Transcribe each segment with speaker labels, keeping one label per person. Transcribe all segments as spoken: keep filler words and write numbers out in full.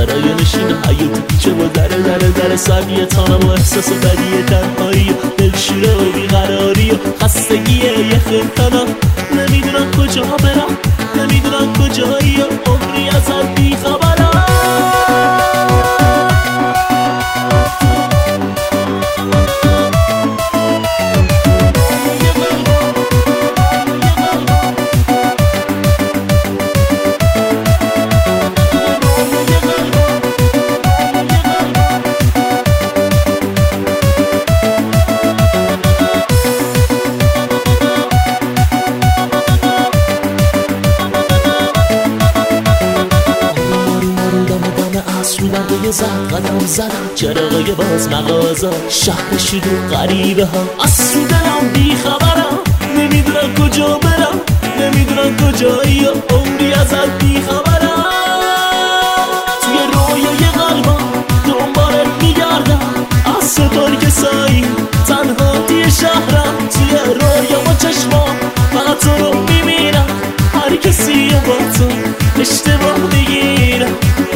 Speaker 1: سرای نشین حیاتی پیچه با دره دره دره سبیه تانم و احساس بدیه تنهایی و دلشوره و بیقراری و خستگی یه خیلتنم نمیدونم کجا برم نمیدونم کجایی و عمری ازت بیخبرم یه زد قدم زدم چراغای باز مغازه شهر شروع غریبه ها از تو دلم بیخبرم نمیدونم کجا برم نمیدونم کجایی و عمری ازت بیخبرم توی رویای قلبم دنبالت میگردم از ستاره که سایی تنها توی شهرم توی رویا و چشمام فقط تو رو میبینم هر کسی با تو اشتباه میگیرم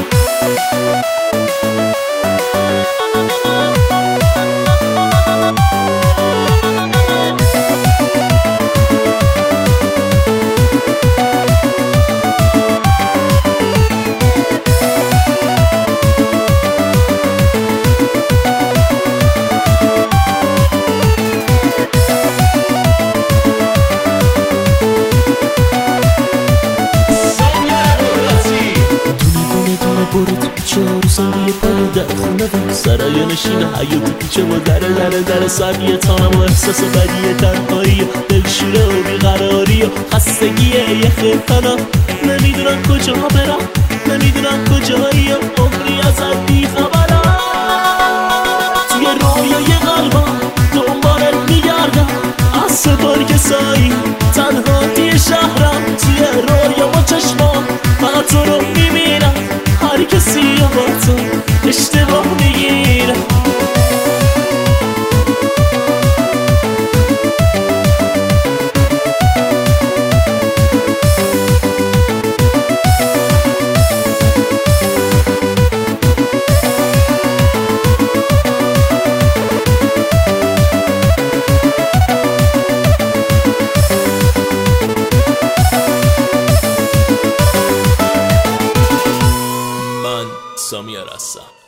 Speaker 1: چهار سالی پای در خونه و سرای نشین حیاتی پیچه و دره دره دره سبیه تانم و احساس بدیه تنهایی و دلشوره و بیقراری و خستگی یه خیلتنم نمیدونم کجا برم نمیدونم کجایی و عمری ازت بیخبرم توی رویای قلبم دنبالت میگردم از ستاره که سایی تنها توی شهرم توی رویا و چشمام فقط تو رو میبینم هر کسی با تو اشتباه میگیره سامیار هستم.